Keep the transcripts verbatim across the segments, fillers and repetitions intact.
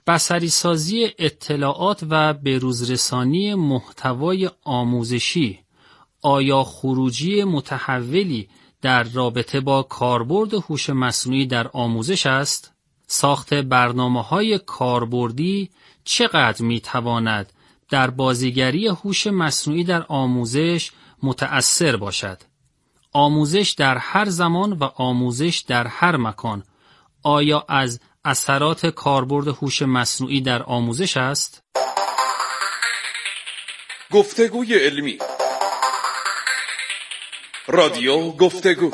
بصریسازی اطلاعات و بروزرسانی محتوای آموزشی آیا خروجی متحولی در رابطه با کاربرد هوش مصنوعی در آموزش است؟ ساخت برنامه‌های کاربردی چقدر می‌تواند در بازیگری هوش مصنوعی در آموزش متأثر باشد؟ آموزش در هر زمان و آموزش در هر مکان آیا از اثرات کاربرد هوش مصنوعی در آموزش است؟ گفتگوی علمی، رادیو گفتگو.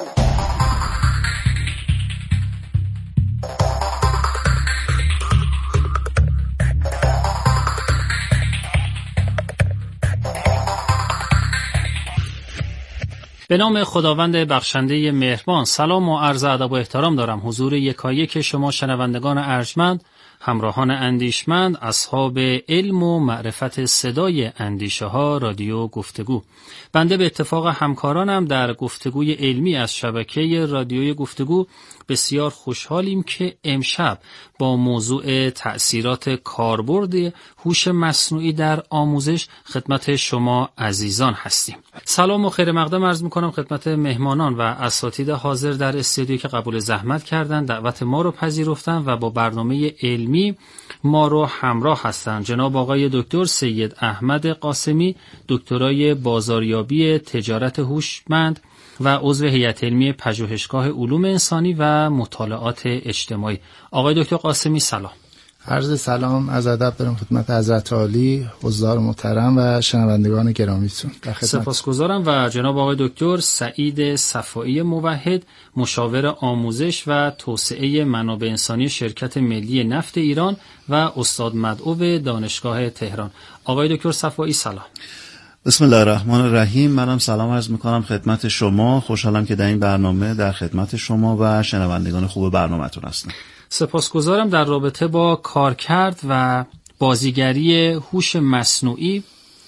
به نام خداوند بخشنده مهربان، سلام و عرض ادب و احترام دارم حضور یکایک شما شنوندگان ارجمند، همراهان اندیشمند، اصحاب علم و معرفت صدای اندیشه ها رادیو گفتگو. بنده به اتفاق همکارانم در گفتگوی علمی از شبکه رادیوی گفتگو بسیار خوشحالیم که امشب با موضوع تأثیرات کاربرد هوش مصنوعی در آموزش خدمت شما عزیزان هستیم. سلام و خیر مقدم عرض میکنم خدمت مهمانان و اساتید حاضر در استودیو که قبول زحمت کردند، دعوت ما رو پذیرفتند و با برنامه علمی ما رو همراه هستند. جناب آقای دکتر سید احمد قاسمی، دکترای بازاریابی تجارت هوشمند و عضو هیئت علمی پژوهشگاه علوم انسانی و مطالعات اجتماعی. آقای دکتر قاسمی سلام. عرض سلام از ادب دارم خدمت حضرت عالی، حضار محترم و شنوندگان گرامیتون. سپاسگزارم. و جناب آقای دکتر سعید صفایی موحد، مشاور آموزش و توسعه منابع انسانی شرکت ملی نفت ایران و استاد مدعو دانشگاه تهران. آقای دکتر صفایی سلام. بسم الله الرحمن الرحیم. منم سلام عرض میکنم خدمت شما. خوشحالم که در این برنامه در خدمت شما و شنوندگان خوب برنامه‌تون هستم. سپاسگزارم. در رابطه با کارکرد و بازیگری هوش مصنوعی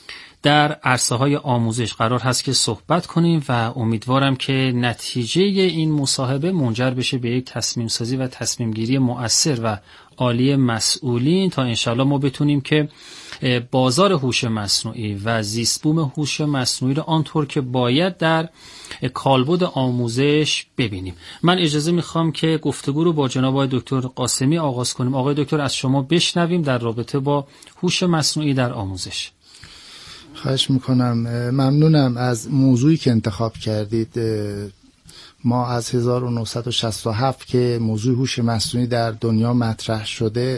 در عرصه‌های آموزش قرار هست که صحبت کنیم و امیدوارم که نتیجه این مصاحبه منجر بشه به یک تصمیم سازی و تصمیم گیری مؤثر و عالی مسئولین تا انشالله ما بتونیم که بازار هوش مصنوعی و زیستبوم هوش مصنوعی رو آنطور که باید در کالبد آموزش ببینیم. من اجازه میخوام که گفتگو رو با جناب آقای دکتر قاسمی آغاز کنیم. آقای دکتر از شما بشنویم در رابطه با هوش مصنوعی در آموزش. خواهش میکنم. ممنونم از موضوعی که انتخاب کردید. ما از هزار و نهصد و شصت و هفت که موضوع هوش مصنوعی در دنیا مطرح شده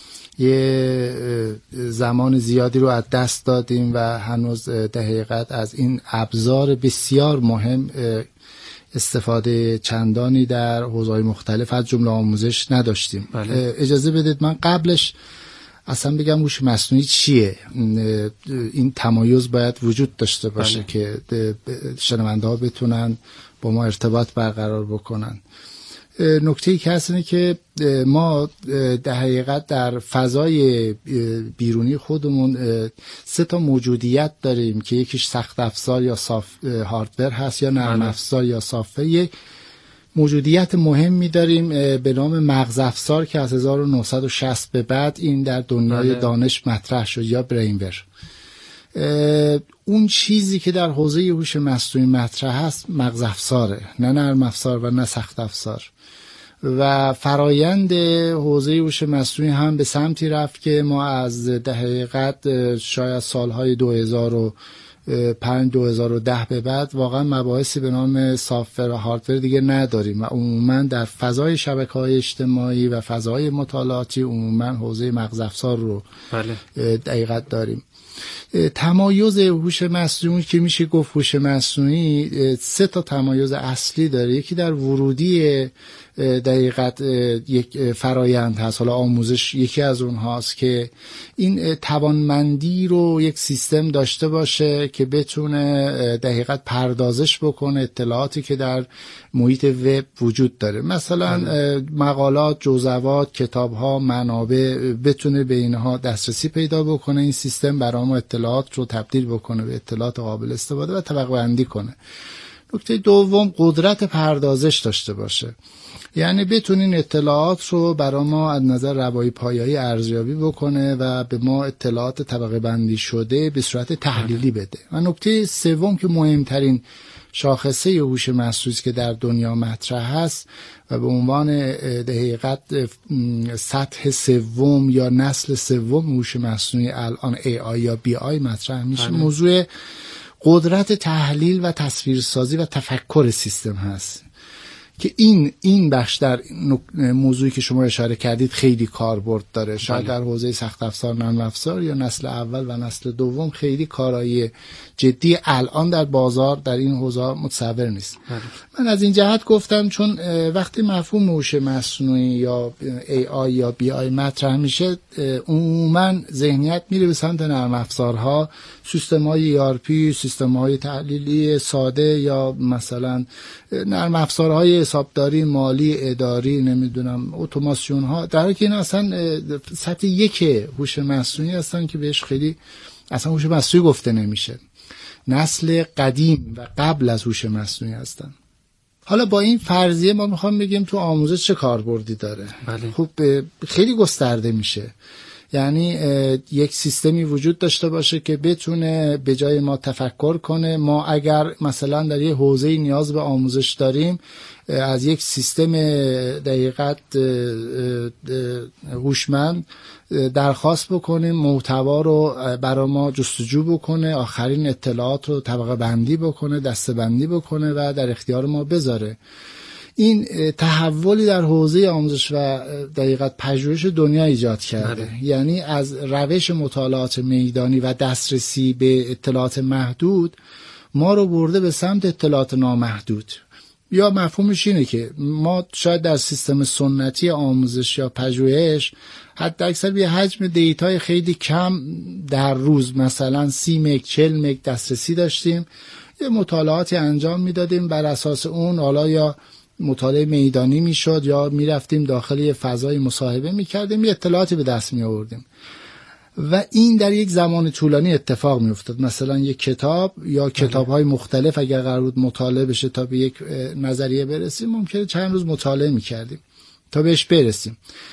یه زمان زیادی رو از دست دادیم و هنوز در حقیقت از این ابزار بسیار مهم استفاده چندانی در حوزه‌های مختلف از جمله آموزش نداشتیم. بله. اجازه بدید من قبلش اصلا بگم هوش مصنوعی چیه. این تمایز باید وجود داشته باشه. بله. که شنونده ها بتونن با ما ارتباط برقرار بکنن. نکته‌ای که هست اینه که ما در حقیقت در فضای بیرونی خودمون سه تا موجودیت داریم که یکیش سخت افزار یا ساف هاردور هست یا نرم افزار یا سافت. موجودیت مهمی داریم به نام مغز افزار که از هزار و نهصد و شصت به بعد این در دنیای بله. دانش مطرح شد یا برینور. اون چیزی که در حوزه هوش مصنوعی مطرح هست مغز افزاره، نه نرم افزار و نه سخت افزار. و فرایند حوزه هوش مصنوعی هم به سمتی رفت که ما از در حقیقت شاید سالهای دو هزار و پنج دو هزار و ده به بعد واقعا مباحثی به نام سافت‌ور و هاردور دیگه نداریم و عموما در فضای شبکه‌های اجتماعی و فضای مطالعاتی عموما حوزه مغز افزار رو بله. دقیقت داریم. تمایز هوش مصنوعی که میشه گفت هوش مصنوعی سه تا تمایز اصلی داره. یکی در ورودی دقیقت یک فرایند هست، حالا آموزش یکی از اونهاست که این توانمندی رو یک سیستم داشته باشه که بتونه دقیقت پردازش بکنه اطلاعاتی که در محیط وب وجود داره، مثلا مقالات، جزوات، کتاب‌ها، منابع، بتونه به اینها دسترسی پیدا بکنه. این سیستم برای ما اطلاعات رو تبدیل بکنه به اطلاعات قابل استفاده و طبقه بندی کنه. نکته دوم قدرت پردازش داشته باشه، یعنی بتونین اطلاعات رو برای ما از نظر روایی پایه‌ای ارزیابی بکنه و به ما اطلاعات طبقه بندی شده به صورت تحلیلی بده. و نکته سوم که مهمترین شاخصه هوش مصنوعی که در دنیا مطرح هست و به عنوان دقیقاً سطح سوم یا نسل سوم هوش مصنوعی الان ای آی یا بی آی مطرح میشه، موضوع قدرت تحلیل و تصویرسازی و تفکر سیستم هست که این این بخش در موضوعی که شما اشاره کردید خیلی کاربرد داره. شاید در حوزه سخت افزار، نرم افزار یا نسل اول و نسل دوم خیلی کارایی جدی الان در بازار در این حوزه متصور نیست. من از این جهت گفتم چون وقتی مفهوم هوش مصنوعی یا ای آی یا بی آی مطرح میشه، عموما ذهنیت میره به سمت نرم افزارها، سیستم‌های ای آر پی، سیستم‌های تحلیلی ساده یا مثلا نرم افزارهای حسابداری، مالی، اداری، نمیدونم اتوماسیون ها، در حالی که این اصلا سطح یک هوش مصنوعی هستن که بهش خیلی اصلا هوش مصنوعی گفته نمیشه، نسل قدیم و قبل از هوش مصنوعی هستن. حالا با این فرضیه ما میخوام بگیم تو آموزش چه کاربردی داره؟ بله. خب خیلی گسترده میشه، یعنی یک سیستمی وجود داشته باشه که بتونه به جای ما تفکر کنه. ما اگر مثلا در یه حوزه‌ای نیاز به آموزش داریم، از یک سیستم دقیقاً هوشمند درخواست بکنیم محتوا رو برای ما جستجو بکنه، آخرین اطلاعات رو طبقه بندی بکنه، دسته بندی بکنه و در اختیار ما بذاره. این تحولی در حوزه آموزش و دقیقاً پژوهش دنیا ایجاد کرده. بله. یعنی از روش مطالعات میدانی و دسترسی به اطلاعات محدود ما رو برده به سمت اطلاعات نامحدود. یا مفهومش اینه که ما شاید در سیستم سنتی آموزش یا پژوهش حتی اکثر به حجم دیتای خیلی کم در روز مثلا سی مگ چهل مگ دسترسی داشتیم، یه مطالعاتی انجام میدادیم، بر اساس اون حالا یا مطالعه میدانی میشد یا میرفتیم داخل یه فضای مصاحبه میکردیم، یه اطلاعاتی به دست می آوردیم و این در یک زمان طولانی اتفاق می افتاد. مثلا یک کتاب یا کتاب‌های مختلف اگر قرار بود مطالعه بشه تا به یک نظریه برسیم، ممکنه چند روز مطالعه میکردیم تا بهش برسیم.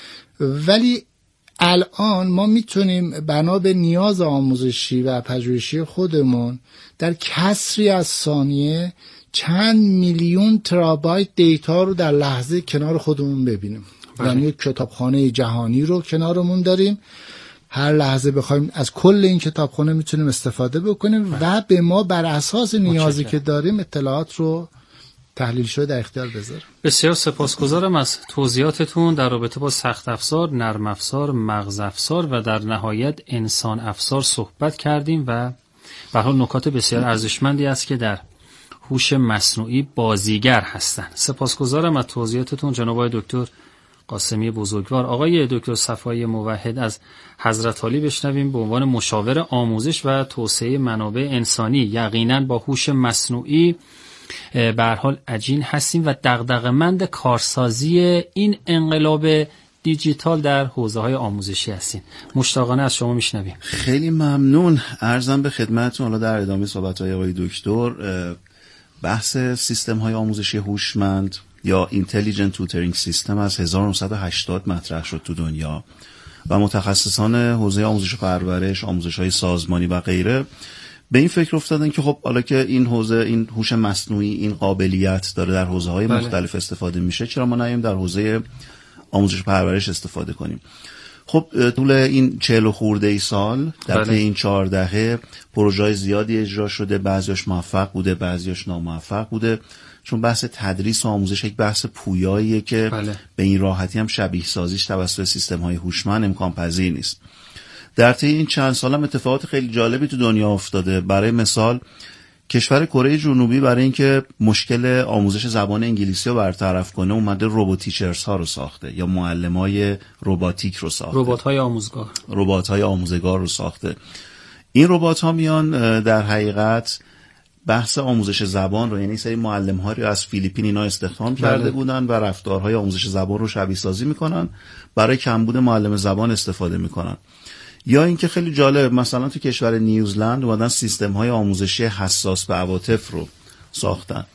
ولی الان ما میتونیم بنا به نیاز آموزشی و پژوهشی خودمون در کسری از ثانیه چند میلیون ترابایت دیتا رو در لحظه کنار خودمون ببینیم. یعنی یک کتابخانه جهانی رو کنارمون داریم، هر لحظه بخوایم از کل این کتابخانه میتونیم استفاده بکنیم و به ما بر اساس نیازی که داریم اطلاعات رو تحلیل شده در اختیار بذاریم. بسیار سپاسگزارم از توضیحاتتون در رابطه با سخت افزار، نرم افزار، مغز افزار و در نهایت انسان افزار صحبت کردیم و به هر حال نکات بسیار ارزشمندی است که در هوش مصنوعی بازیگر هستند. سپاسگزارم از توضیحاتتون جناب آقای دکتر قاسمی بزرگوار. آقای دکتر صفایی موحد از حضرت عالی بشنویم به عنوان مشاور آموزش و توسعه منابع انسانی. یقینا با هوش مصنوعی به هر حال عجین هستیم و دغدغه‌مند کارسازی این انقلاب دیجیتال در حوزه‌های آموزشی هستیم. مشتاقانه از شما میشنویم. خیلی ممنون. عرضم به خدمتتون حالا در ادامه صحبت‌های آقای دکتر بحث سیستم‌های آموزشی هوشمند یا اینتلیجنت توترینگ سیستم از هزار و نهصد و هشتاد مطرح شد تو دنیا و متخصصان حوزه آموزش و پرورش، آموزش‌های سازمانی و غیره به این فکر افتادن که خب حالا که این حوزه، این هوش مصنوعی این قابلیت داره در حوزه‌های بله. مختلف استفاده میشه، چرا ما نیم در حوزه آموزش و پرورش استفاده کنیم؟ خب طول این چهل و خورده ای سال در طی بله. این چهار دهه پروژه‌های زیادی اجرا شده، بعضیاش موفق بوده، بعضیاش ناموفق بوده، چون بحث تدریس و آموزش یک بحث پویاییه که بله. به این راحتی هم شبیه سازیش توسط سیستم‌های هوشمند امکان پذیر نیست. در طی این چند سال هم اتفاقات خیلی جالبی تو دنیا افتاده. برای مثال کشور کره جنوبی برای اینکه مشکل آموزش زبان انگلیسی رو برطرف کنه اومده ربات تیچرز ها رو ساخته یا معلمای رباتیک رو ساخته، ربات‌های آموزگار ربات‌های آموزگار رو ساخته. این ربات‌ها میان در حقیقت بحث آموزش زبان رو، یعنی سری معلم‌ها رو از فیلیپین اینا استخدام کرده بودن و رفتارهای آموزش زبان رو شبیه سازی میکنن، برای کمبود معلم زبان استفاده میکنن. یا اینکه خیلی جالب مثلا تو کشور نیوزلند اومدن سیستم‌های آموزشی حساس به عواطف رو ساختن.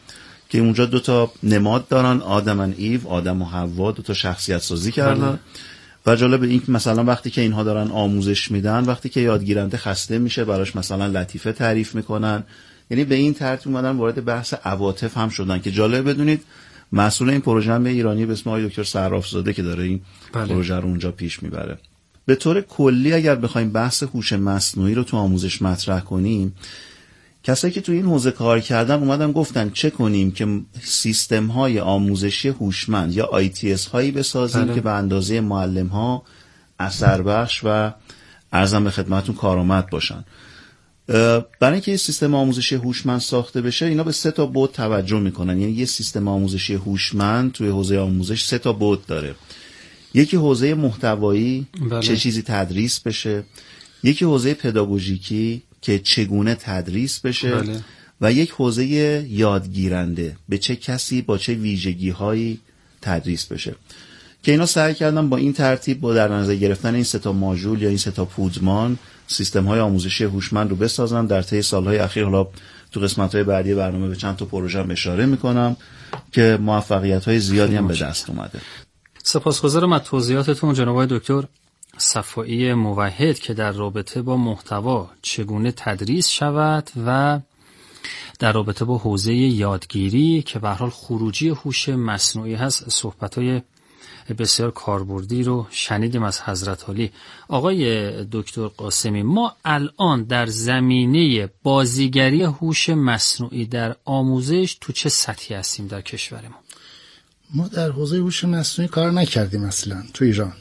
که اونجا دو تا نماد دارن، آدم و ایو، آدم و حوا، دو تا شخصیت سازی کردن. و جالب این که مثلا وقتی که اینها دارن آموزش میدن، وقتی که یادگیرنده خسته میشه براش مثلا لطیفه تعریف میکنن، یعنی به این ترتیب اومدن وارد بحث عواطف هم شدن. که جالب بدونید مسئول این پروژه هم ایرانی به اسم آقای دکتر صرافزاده که داره این بله. پروژه رو اونجا پیش میبره. به طور کلی اگر بخوایم بحث هوش مصنوعی رو تو آموزش مطرح کنیم، کسایی که تو این حوزه کار کردن اومدن گفتن چه کنیم که سیستم های آموزشی هوشمند یا آی تی اس هایی بسازیم بله. که به اندازه معلم ها اثر بخش و ارزم به خدمتتون کارآمد باشن. برای اینکه یه سیستم آموزشی هوشمند ساخته بشه، اینا به سه تا بعد توجه میکنن. یعنی یه سیستم آموزشی هوشمند توی حوزه آموزش سه تا بعد داره. یکی حوزه محتوایی بله. چه چیزی تدریس بشه، یکی حوزه پداگوژیکی که چگونه تدریس بشه بله. و یک حوزه یادگیرنده به چه کسی با چه ویژگی هایی تدریس بشه، که اینا سعی کردن با این ترتیب با در نظر گرفتن این سه تا ماژول یا این سه تا پودمان سیستم های آموزشی هوشمند رو بسازن. در طی سالهای اخیر، حالا تو قسمت های بعدی برنامه به چند تا پروژه هم اشاره میکنم که موفقیت های زیادی هم به دست اومده. سپاسگزارم از توضیحاتتون جناب آقای دکتر صفایی موحد که در رابطه با محتوا چگونه تدریس شود و در رابطه با حوزه یادگیری که به هر حال خروجی هوش مصنوعی هست صحبت‌های بسیار کاربردی رو شنیدیم از حضرت عالی. آقای دکتر قاسمی، ما الان در زمینه بازیگری هوش مصنوعی در آموزش تو چه سطحی هستیم در کشور ما؟ ما در حوزه هوش مصنوعی کار نکردیم اصلا تو ایران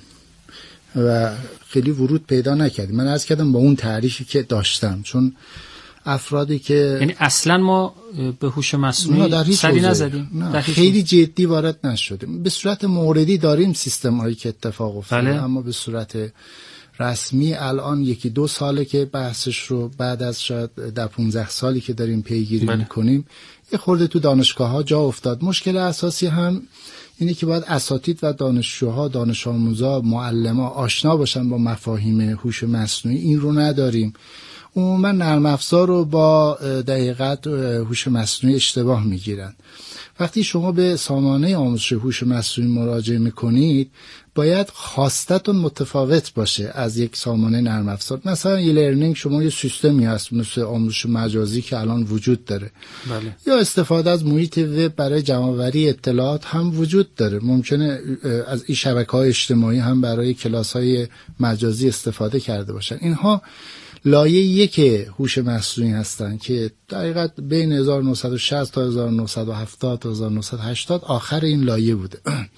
و خیلی ورود پیدا نکردیم. من عرض کردم با اون تعریفی که داشتم، چون افرادی که یعنی اصلا ما به هوش مصنوعی سری نزدیم، نه خیلی جدی وارد نشدیم. به صورت موردی داریم سیستم هایی که اتفاق افتاده بله. اما به صورت رسمی الان یکی دو ساله که بحثش رو بعد از شاید در پونزده سالی که داریم پیگیری بله. میکنیم یه خورده تو دانشگاه ها جا افتاد. مشکل اساسی هم اینه که باید اساتید و دانشجوها، دانش آموزا، معلما آشنا باشن با مفاهیم هوش مصنوعی. این رو نداریم. عموما نرم افزار رو با دقیقت هوش مصنوعی اشتباه میگیرن. وقتی شما به سامانه آموزش هوش مصنوعی مراجعه میکنید، باید خواستتون متفاوت باشه از یک سامانه نرم افزار. مثلا ای لرنینگ شما یه سیستمی هست مثل آموزش مجازی که الان وجود داره بله. یا استفاده از محیط وب برای جمع‌آوری اطلاعات هم وجود داره. ممکنه از این شبکه‌های اجتماعی هم برای کلاس‌های مجازی استفاده کرده باشن. اینها لایه یک هوش مصنوعی هستن که دقیقاً بین هزار و نهصد و شصت تا هزار و نهصد و هفتاد تا هزار و نهصد و هشتاد آخر این لایه بوده.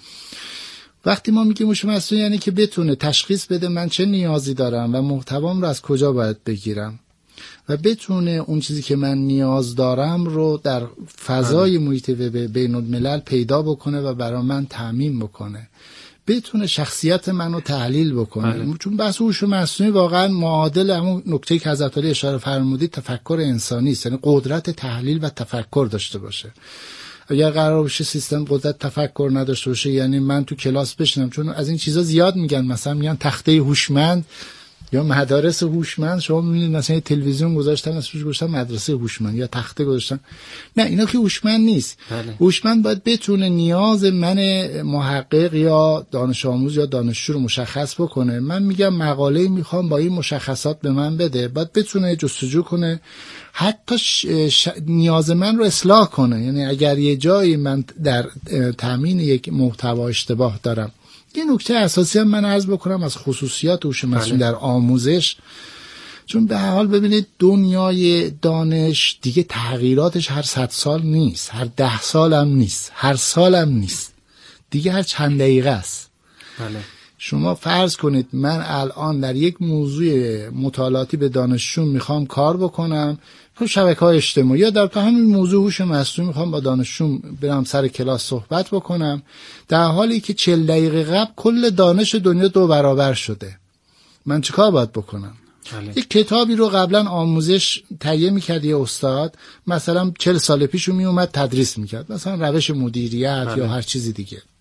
وقتی ما میگیم هوش مصنوعی یعنی که بتونه تشخیص بده من چه نیازی دارم و محتوام رو از کجا باید بگیرم و بتونه اون چیزی که من نیاز دارم رو در فضای محیط وب بین الملل پیدا بکنه و برای من تامین بکنه، بتونه شخصیت منو تحلیل بکنه بله. چون بحث هوش مصنوعی واقعا معادل همون نکته که حضرت علی اشاره فرمودید تفکر انسانی است، یعنی قدرت تحلیل و تفکر داشته باشه. اگر قرار باشه سیستم قدرت تفکر نداشته باشه، یعنی من تو کلاس بشینم، چون از این چیزا زیاد میگن، مثلا میگن تخته هوشمند یا مدارس هوشمند. شما میبینید مثلا تلویزیون گذاشتن اسمش گذاشتن مدرسه هوشمند یا تخته گذاشتن. نه، اینا که هوشمند نیست. بله. هوشمند باید بتونه نیاز من محقق یا دانش آموز یا دانشجو رو مشخص بکنه. من میگم مقاله میخوام با این مشخصات به من بده، باید بتونه جستجو کنه، حتی ش... ش... نیاز من رو اصلاح کنه. یعنی اگر یه جایی من در تامین یک محتوا اشتباه دارم. یه نکته اساسی هم من عرض بکنم از خصوصیات هوش مصنوعی در آموزش، چون به هر حال ببینید دنیای دانش دیگه تغییراتش هر صد سال نیست، هر ده سال هم نیست، هر سال هم نیست، دیگه هر چند دقیقه است. بله. شما فرض کنید من الان در یک موضوع مطالعاتی به دانشجو میخوام کار بکنم تو شبکه‌های اجتماعی، یا در همین موضوع هوش مصنوعی میخوام با دانشجو برم سر کلاس صحبت بکنم، در حالی که چهل دقیقه قبل کل دانش دنیا دو برابر شده. من چیکار باید بکنم؟ بله. یک کتابی رو قبلا آموزش تهیه میکرد یه استاد، مثلا چهل سال پیش رو میومد تدریس میکرد، مثلا روش مدیریت بله. یا هر چیزی دیگه.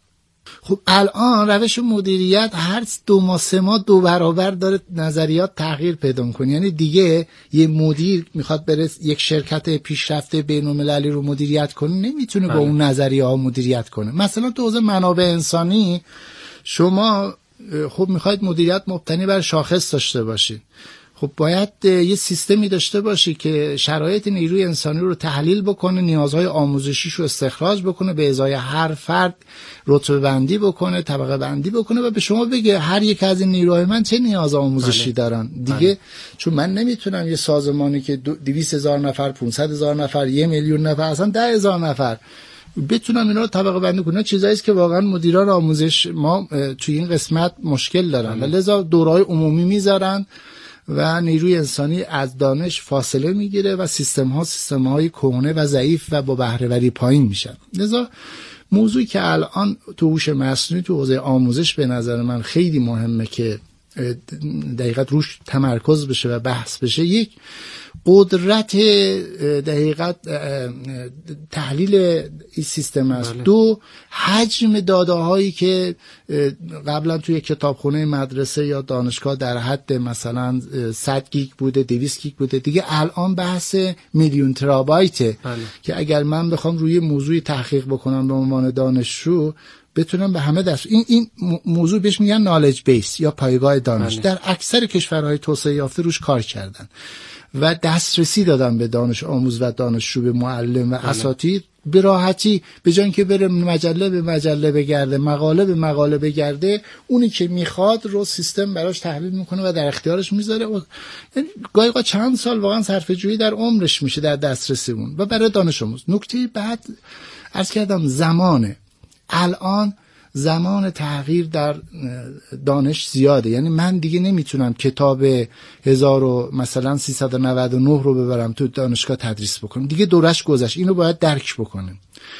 خب الان روش مدیریت هر دو ماه سه ماه دو برابر داره نظریات تغییر پیدا میکنه. یعنی دیگه یه مدیر میخواد بره یک شرکت پیشرفته بین‌المللی رو مدیریت کنه، نمیتونه با اون نظریه ها مدیریت کنه. مثلا تو حوزه منابع انسانی شما خب میخواید مدیریت مبتنی بر شاخص داشته باشید، خب باید یه سیستمی داشته باشی که شرایط نیروی انسانی رو تحلیل بکنه، نیازهای آموزشیش رو استخراج بکنه، به ازای هر فرد رتبه بندی بکنه، طبقه بندی بکنه و به شما بگه هر یک از این نیروهای من چه نیاز آموزشی بله. دارن دیگه بله. چون من نمیتونم یه سازمانی که دویست هزار نفر، پانصد هزار نفر، یه میلیون نفر، اصلا ده هزار نفر بتونم اینا رو طبقه بندی کنم. چیزایی است که واقعا مدیران آموزش ما توی این قسمت مشکل دارن و لذا دورهای عمومی میذارن و نیروی انسانی از دانش فاصله میگیره و سیستم ها سیستم های کهنه و ضعیف و با بهره وری پایین میشن. لذا موضوعی که الان تو هوش مصنوعی تو حوزه آموزش به نظر من خیلی مهمه که دقیقاً روش تمرکز بشه و بحث بشه، یک قدرت دقیقاً تحلیل این سیستم است. بله. دو حجم داده هایی که قبلا توی کتابخونه مدرسه یا دانشگاه در حد مثلا صد گیگ بوده، دویست گیگ بوده، دیگه الان بحث میلیون ترابایته. بله. که اگر من بخوام روی موضوعی تحقیق بکنم به عنوان دانشجو بتونم به همه دست این این موضوع بهش میگن نالج بیس یا پایگاه دانش. بله. در اکثر کشورهای توسعه یافته روش کار کردن و دسترسی دادن به دانش آموز و دانشجو، به معلم و بله. اساتید به راحتی، به جای اینکه بره مجله به مجله بگرده، مقاله به مقاله بگرده، اونی که میخواد رو سیستم براش تحلیل میکنه و در اختیارش میذاره. و یعنی گاهی اوقات چند سال واقعا صرفه جویی در عمرش میشه در دسترسیمون و برای دانش آموز. نکته بعد عرض کردم زمانه. الان زمان تغییر در دانش زیاده، یعنی من دیگه نمیتونم کتاب هزار و مثلا سیصد و نود و نه رو ببرم تو دانشگاه تدریس بکنم، دیگه دورش گذشت، اینو باید درک بکنم.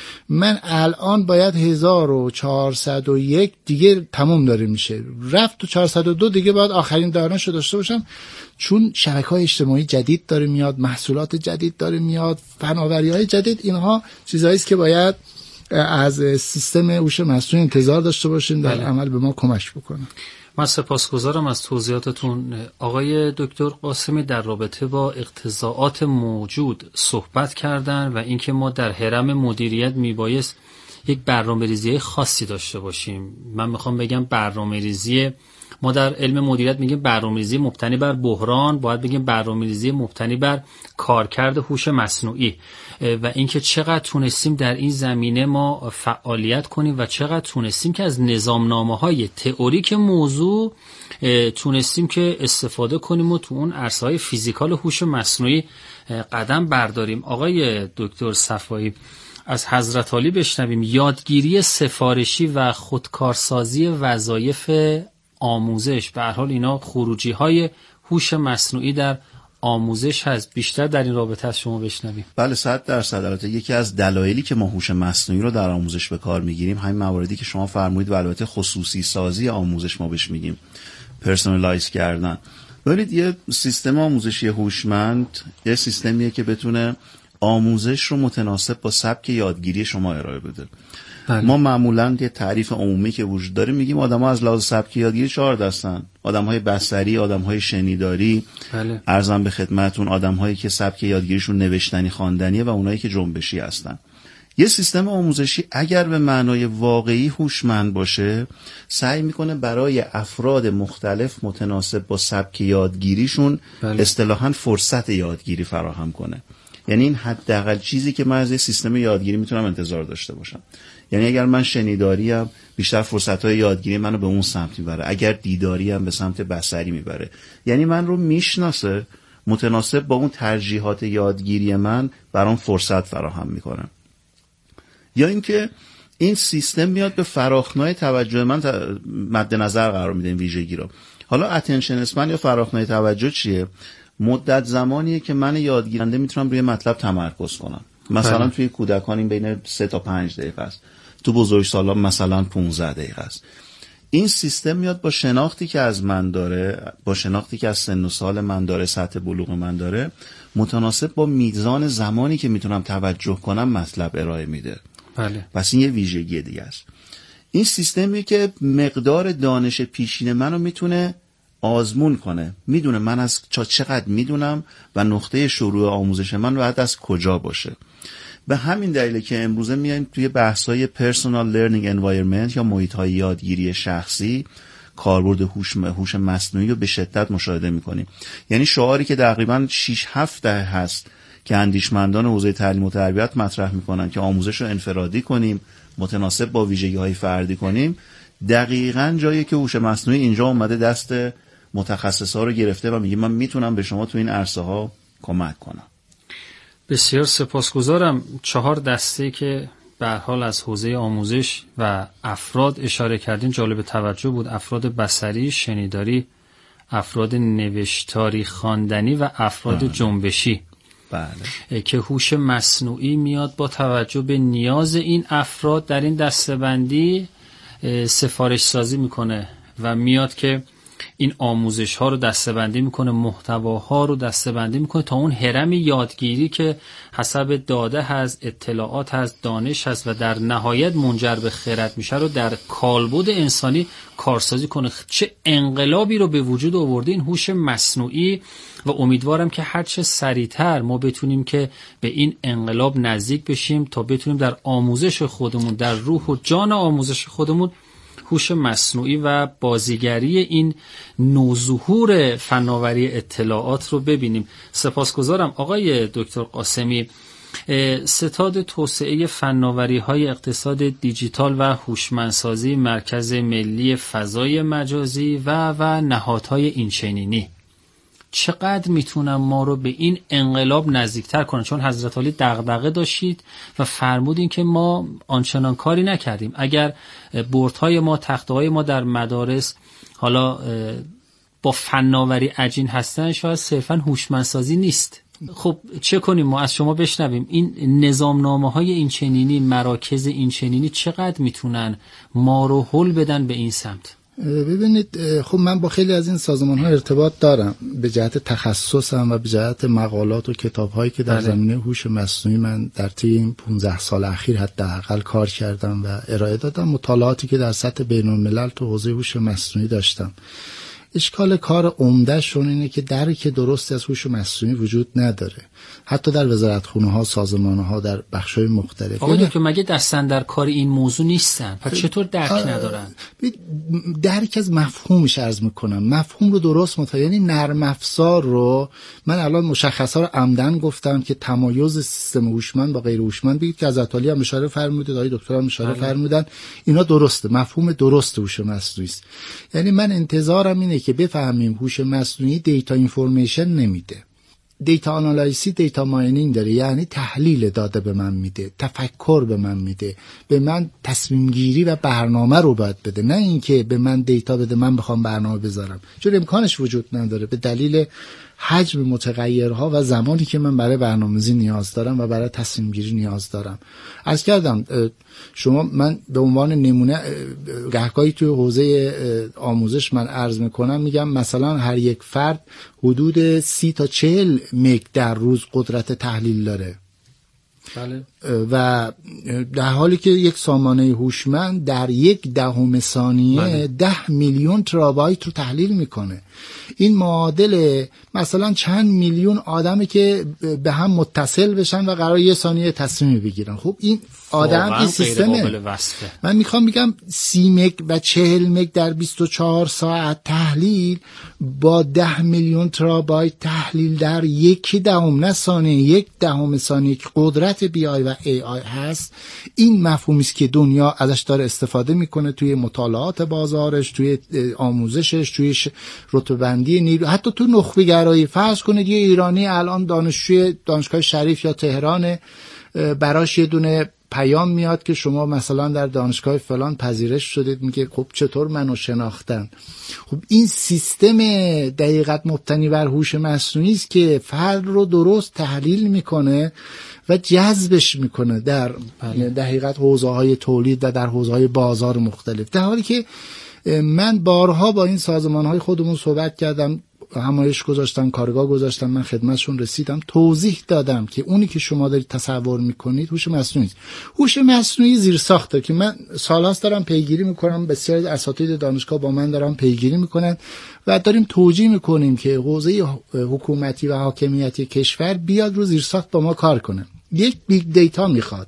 من الان باید هزار و چهارصد و یک دیگه تموم داره میشه، رفت تو چهارصد و دو دیگه باید آخرین دانش رو داشته باشم، چون شبکه‌های اجتماعی جدید داره میاد، محصولات جدید داره میاد، فناوری‌های جدید. اینها چیزایی است که باید از سیستم هوش مصنوعی انتظار داشته باشیم در بله. عمل به ما کمک بکنه. من سپاسگزارم از توضیحاتتون. آقای دکتر قاسمی در رابطه با اقتضاعات موجود صحبت کردن و اینکه ما در هرم مدیریت میبایست یک برنامه‌ریزی خاصی داشته باشیم. من میخوام بگم برنامه‌ریزی، ما در علم مدیریت میگیم برنامه‌ریزی مبتنی بر بحران، باید بگیم برنامه‌ریزی مبتنی بر کارکرد هوش مصنوعی و اینکه چقدر تونستیم در این زمینه ما فعالیت کنیم و چقدر تونستیم که از نظامنامه‌های تئوریک موضوع تونستیم که استفاده کنیم و تو اون عرصه‌های فیزیکال هوش مصنوعی قدم برداریم. آقای دکتر صفایی، از حضرت علی بشنویم یادگیری سفارشی و خودکارسازی وظایف آموزش. به هر حال اینا خروجی های هوش مصنوعی در آموزش هست، بیشتر در این رابطه از شما بشنویم. بله صد درصد. البته یکی از دلایلی که ما هوش مصنوعی رو در آموزش به کار میگیریم همین مواردی که شما فرمودید و البته خصوصی سازی آموزش ما بهش میگیم، پرسونالایز کردن. ببینید یه سیستم آموزشی هوشمند یه سیستمیه که بتونه آموزش رو متناسب با سبک یادگیری شما ارائه بده. بله. ما معمولاً یه تعریف عمومی که وجود داره میگیم آدم‌ها از لحاظ سبک یادگیری چهار دستن: آدم‌های بصری، آدم‌های شنیداری، بله. عرضم به خدمتتون آدم‌هایی که سبک یادگیریشون نوشتنی خواندنیه و اونایی که جنبشی هستن. یه سیستم آموزشی اگر به معنای واقعی هوشمند باشه سعی میکنه برای افراد مختلف متناسب با سبک یادگیریشون بله. اصطلاحاً فرصت یادگیری فراهم کنه. یعنی این حداقل چیزی که من از یه سیستم یادگیری میتونم انتظار داشته باشم. یعنی اگر من شنیداریم بیشتر فرصت‌های یادگیری منو به اون سمت میبره، اگر دیداریم به سمت بصری میبره. یعنی من رو میشناسه، متناسب با اون ترجیحات یادگیری من برام فرصت فراهم میکنه. یا اینکه این سیستم میاد به فراخنای توجه من مد نظر قرار میده این ویژگی رو. حالا اتنشن اسپن یا فراخنای توجه چیه؟ مدت زمانیه که من یادگیرنده میتونم روی مطلب تمرکز کنم. مثلا بله. توی کودکان این بین سه تا پنج دقیقه است، تو بزرگسالان مثلا پانزده دقیقه است. این سیستم میاد با شناختی که از من داره، با شناختی که از سن و سال من داره، سطح بلوغ من داره، متناسب با میزان زمانی که میتونم توجه کنم مطلب ارائه میده. بله. پس این یه ویژگی دیگه است. این سیستمی که مقدار دانش پیشین منو میتونه آزمون کنه، میدونه من از چقدر میدونم و نقطه شروع آموزش من باید از کجا باشه. به همین دلیله که امروزه میایم توی بحث‌های پرسونال لرنینگ انوایرمنت یا محیط‌های یادگیری شخصی کاربرد هوش هوش مصنوعی رو به شدت مشاهده میکنیم. یعنی شعاری که تقریباً شش هفت دهه هست که اندیشمندان حوزه تعلیم و تربیت مطرح میکنن که آموزش رو انفرادی کنیم، متناسب با ویژگی‌های فردی کنیم، دقیقاً جایی که هوش مصنوعی اینجا اومده دست متخصصا رو گرفته و میگه من میتونم به شما تو این عرصه ها کمک کنم. بسیار سپاسگزارم. چهار دسته که به هر حال از حوزه آموزش و افراد اشاره کردین جالب توجه بود: افراد بصری، شنیداری، افراد نوشتاری خواندنی و افراد بله. جنبشی. بله. که هوش مصنوعی میاد با توجه به نیاز این افراد در این دسته‌بندی سفارش سازی میکنه و میاد که این آموزش ها رو دسته‌بندی میکنه، محتواها رو دسته‌بندی میکنه تا اون هرم یادگیری که حسب داده هست، اطلاعات هست، دانش هست و در نهایت منجر به خرد میشه رو در کالبد انسانی کارسازی کنه. چه انقلابی رو به وجود آورده این هوش مصنوعی و امیدوارم که هر چه سریعتر ما بتونیم که به این انقلاب نزدیک بشیم تا بتونیم در آموزش خودمون، در روح و جان آموزش خودمون، هوش مصنوعی و بازیگری این نوظهور فناوری اطلاعات رو ببینیم. سپاسگزارم آقای دکتر قاسمی. ستاد توسعه فناوری‌های اقتصاد دیجیتال و هوشمندسازی مرکز ملی فضای مجازی و و نهادهای اینچنینی چقدر میتونن ما رو به این انقلاب نزدیکتر کنن؟ چون حضرت علی دغدغه داشتید و فرمودین که ما آنچنان کاری نکردیم. اگر بردهای ما، تخته‌های ما در مدارس حالا با فناوری عجین هستن، شاید صرفاً هوشمندسازی نیست. خب چه کنیم؟ ما از شما بشنویم این نظامنامه‌های اینچنینی، مراکز اینچنینی چقدر میتونن ما رو هل بدن به این سمت؟ ببینید، خب من با خیلی از این سازمان ها ارتباط دارم به جهت تخصصم و به جهت مقالات و کتاب هایی که در بله. زمینه هوش مصنوعی من در طی این پانزده سال اخیر حداقل کار کردم و ارائه دادم، مطالعاتی که در سطح بین الملل تو حوزه هوش مصنوعی داشتم. اشکال کار عمده‌شون اینه که درک درستی از هوش مصنوعی وجود نداره، حتی در وزارتخونه‌ها، سازمان‌ها، در بخش‌های مختلف. آقای دکتر مگه دستن در کار این موضوع نیستن؟ پس چطور درک ندارن؟ درک از مفهومش عرض میکنم، مفهوم رو درست متوجه، یعنی نرم افزار رو من الان مشخصا رو عمدن گفتم که تمایز سیستم هوشمند با غیر هوشمند بگید که از عطالی هم اشاره فرمودید، آقای دکتر هم اشاره فرمودن، اینا درسته، مفهوم درست هوش مصنوعی است. یعنی من انتظارم اینه که بفهمیم هوش مصنوعی دیتا اینفورمیشن نمیده، دیتا آنالیسی، دیتا ماینینگ داره، یعنی تحلیل داده به من میده، تفکر به من میده، به من تصمیم گیری و برنامه رو باید بده، نه اینکه به من دیتا بده من بخوام برنامه بذارم، چون امکانش وجود نداره به دلیل حجم متغیرها و زمانی که من برای برنامه‌ریزی نیاز دارم و برای تصمیم گیری نیاز دارم. عرض کردم شما، من به عنوان نمونه گهگاهی توی حوزه آموزش من عرض میکنم، میگم مثلا هر یک فرد حدود سی تا چهل مگ در روز قدرت تحلیل داره. بله. و در حالی که یک سامانه هوشمند در یک دهم ثانیه بله. ده میلیون ترابایت رو تحلیل میکنه. این معادل مثلا چند میلیون آدمی که به هم متصل بشن و قرار یه ثانیه تصمیم بگیرن. خب این آدم، این سیستمه. من میخوام بگم سی مگ و چهل مگ در بیست و چهار ساعت تحلیل با ده میلیون ترابایت تحلیل در یک دهم نه ثانیه، یک دهم ثانیه که قدرت بی آی و ای آی هست. این مفهومی است که دنیا ازش داره استفاده میکنه توی مطالعات بازارش، توی آموزشش، توی رتبه‌بندی نیرو، حتی تو نخبه گرایی. فرض کنید یه ایرانی الان دانشجوی دانشگاه شریف یا تهران، براش یه دونه پیام میاد که شما مثلا در دانشگاه فلان پذیرش شدید، میگه خب چطور منو شناختن؟ خب این سیستم دقیقاً مبتنی بر هوش مصنوعی است که فرد رو درست تحلیل میکنه و جذبش میکنه در دقیقاً حوزه‌های تولید و در حوزه‌های بازار مختلف. در حالی که من بارها با این سازمان‌های خودمون صحبت کردم، همایش گذاشتن، کارگاه گذاشتن، من خدمتشون رسیدم، توضیح دادم که اونی که شما دارید تصور میکنید هوش مصنوعی است. هوش مصنوعی زیرساخته که من سالهاست دارم پیگیری میکنم، بسیاری از اساتید دانشگاه با من دارم پیگیری میکنن و داریم توجیه میکنیم که حوزه حکومتی و حاکمیتی کشور بیاد رو زیرساخت با ما کار کنه. یک بیگ دیتا میخواد،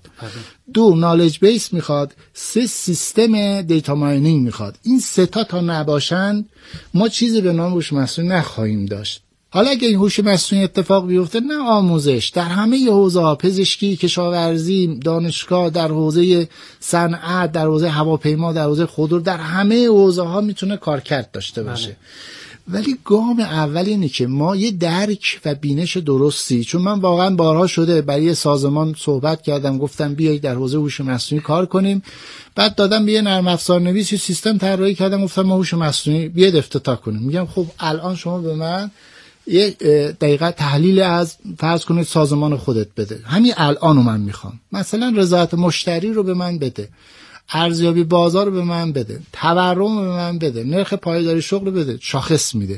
دو نالج بیس میخواد، سه سیستم دیتا ماینینگ میخواد. این سه تا تا نباشند ما چیزی به نام هوش مصنوعی نخواهیم داشت. حالا اگه این هوش مصنوعی اتفاق بیفته، نه آموزش در همه حوزه‌ها، پزشکی، کشاورزی، دانشگاه، در حوزه صنعت، در حوزه هواپیما، در حوزه خودرو، در همه حوزه‌ها میتونه کارکرد داشته باشه. بله. ولی گام اول اینه که ما یه درک و بینش درستی، چون من واقعا بارها شده برای سازمان صحبت کردم، گفتم بیایید در حوزه هوش مصنوعی کار کنیم، بعد دادم به یه نرم افزار نویس سیستم طراحی کردم، گفتم ما هوش مصنوعی بیاید افتتاح کنیم. میگم خب الان شما به من یه دقیقه تحلیل از فرض کنید سازمان خودت بده، همین الانو من میخوام، مثلا رضایت مشتری رو به من بده، ارزیابی بازار رو به من بده، تورم رو به من بده، نرخ پایداری شغل رو بده، شاخص میده.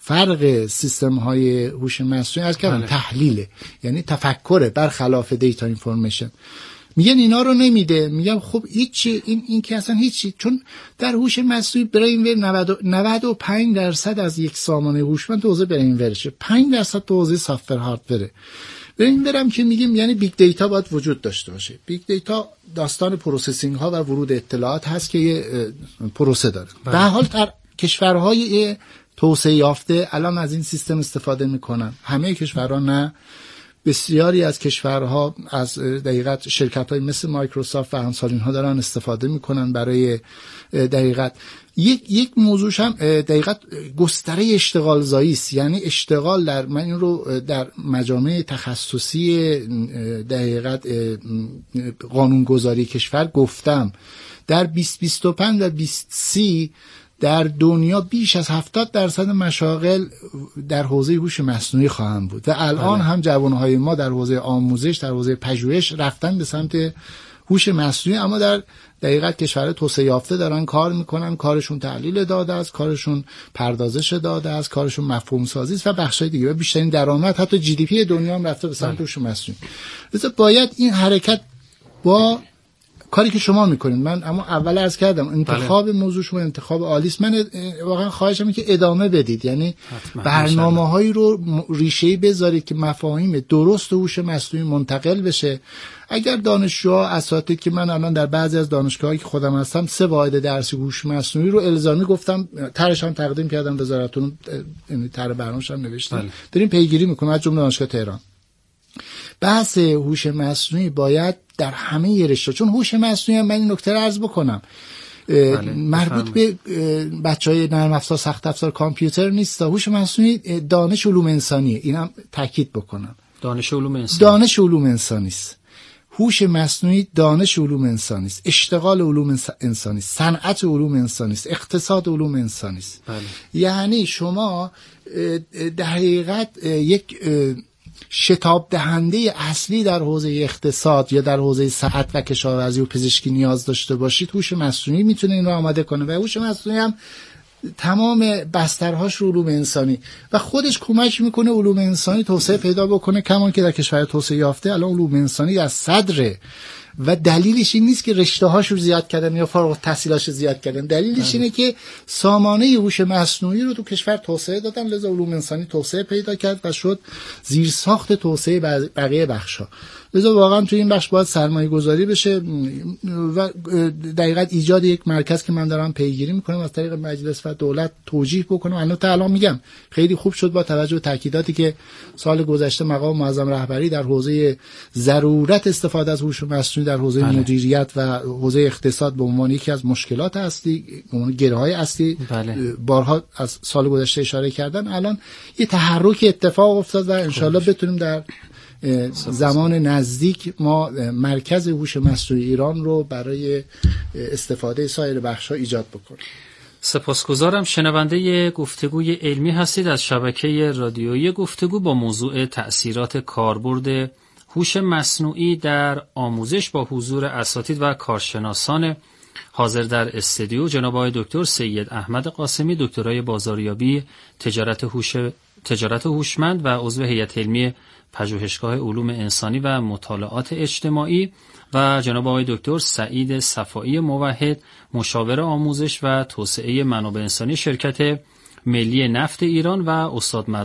فرق سیستم های هوش مصنوعی از کردن تحلیله، یعنی تفکره برخلاف دیتا اینفورمیشن. میگن اینا رو نمیده، میگم خب هیچی، این این که اصلا هیچی، چون در هوش مصنوعی برین ور نود و پنج درصد از یک سامانه هوشمند تو حوزه برین ورشه، پنج درصد تو حوزه سافتور هاردوره. بریم برم که میگیم یعنی بیگ دیتا باید وجود داشته باشه. بیگ دیتا داستان پروسسینگ ها و ورود اطلاعات هست که یه پروسه داره. به حال در کشورهای توسعه یافته الان از این سیستم استفاده میکنن، همه کشورها نه، بسیاری از کشورها از دقیقاً شرکت‌های مثل مایکروسافت و همسالین ها دارن استفاده میکنن برای دقیقاً یک یک موضوعش هم دقیقاً گستره اشتغال زایی است. یعنی اشتغال در، من این رو در مجامع تخصصی دقیقاً قانونگذاری کشور گفتم، در بیست بیست و پنج و بیست سی در دنیا بیش از هفتاد درصد مشاغل در حوزه هوش مصنوعی خواهند بود و الان هم جوانهای ما در حوزه آموزش، در حوزه پژوهش رفتن به سمت هوش مصنوعی، اما در دقیقاً کشور توسعه یافته دارن کار میکنن، کارشون تحلیل داده است، کارشون پردازش داده است، کارشون مفهوم سازی است و بخشای دیگه و بیشترین درآمد حتی جی دی پی دنیا هم رفته به سمت هوش مصنوعی. لذا باید این حرکت با کاری که شما میکنید، من اما اول عرض کردم انتخاب بله. موضوع شما انتخاب عالی است. من واقعا خواهشم اینه که ادامه بدید، یعنی برنامه‌هایی رو ریشه‌ای بذارید که مفاهیم درست هوش مصنوعی منتقل بشه. اگر دانشجوها اساتید که من الان در بعضی از دانشگاهایی که خودم هستم سه واحد درسی هوش مصنوعی رو الزامی گفتم، طرحش هم تقدیم کردم وزارتتون، یعنی طرح برنامه‌اش هم نوشتم، بله. داریم پیگیری میکنیم از جمله دانشگاه تهران. بحث هوش مصنوعی باید در همه رشته، چون هوش مصنوعی من این نکته رو عرض بکنم بله. مربوط به بچهای نرم افزار، سخت افزار، کامپیوتر نیست. هوش مصنوعی دانش علوم انسانیه، اینم تاکید بکنم. دانش علوم انسانی دانش علوم انسانی است. هوش مصنوعی دانش علوم انسانی است، اشتغال علوم انسانی است، صنعت علوم انسانی است، اقتصاد علوم انسانی است. بله. یعنی شما در حقیقت یک شتاب دهنده اصلی در حوزه اقتصاد یا در حوزه صنعت و کشاورزی و پزشکی نیاز داشته باشید، هوش مصنوعی میتونه این رو آماده کنه و هوش مصنوعی هم تمام بسترهاش رو علوم انسانی و خودش کمک میکنه علوم انسانی توسعه پیدا بکنه، کمان که در کشور توسعه یافته الان علوم انسانی از صدره و دلیلش این نیست که رشته هاش رو زیاد کردن یا فارغ التحصیلاش زیاد کردن، دلیلش اینه که سامانه هوش مصنوعی رو تو کشور توسعه دادن، لذا علوم انسانی توسعه پیدا کرد و شد زیرساخت توسعه بقیه بخش‌ها. لذا واقعا تو این بخش باید سرمایه گذاری بشه و دقیقاً ایجاد یک مرکز که من دارم پیگیری میکنم از طریق مجلس و دولت توجیه بکنم. الان تا الان میگم خیلی خوب شد با توجه به تاکیداتی که سال گذشته مقام معظم رهبری در حوزه ضرورت استفاده از هوش مصنوعی در حوزه بله. مدیریت و حوزه اقتصاد به عنوان یکی از مشکلات اصلی، به عنوان گره‌های اصلی بله. بارها از سال گذشته اشاره کردن. الان یه تحرک اتفاق افتاد و انشالله بتونیم در زمان نزدیک ما مرکز هوش مصنوعی ایران رو برای استفاده سایر بخش‌ها ایجاد بکنیم. سپاسگزارم. شنونده گفتگوی علمی هستید از شبکه رادیویی گفتگو با موضوع تأثیرات کاربرد هوش مصنوعی در آموزش با حضور اساتید و کارشناسان حاضر در استودیو جناب آقای دکتر سید احمد قاسمی، دکترای بازاریابی تجارت هوش تجارت هوشمند و عضو هیئت علمی پژوهشگاه علوم انسانی و مطالعات اجتماعی، و جناب آقای دکتر سعید صفایی موحد، مشاور آموزش و توسعه منابع انسانی شرکت ملی نفت ایران و استاد